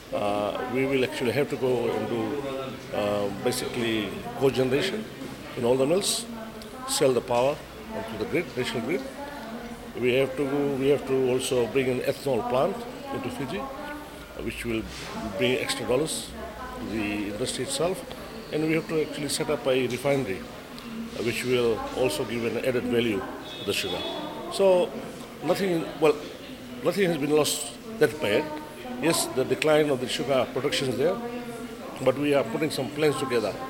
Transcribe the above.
We will actually have to go and do basically cogeneration in all the mills, sell the power onto the grid, national grid. We have to also bring an ethanol plant into Fiji, which will bring extra dollars to the industry itself. And we have to actually set up a refinery, which will also give an added value to the sugar. So nothing has been lost that bad. Yes, the decline of the sugar production is there, but we are putting some plans together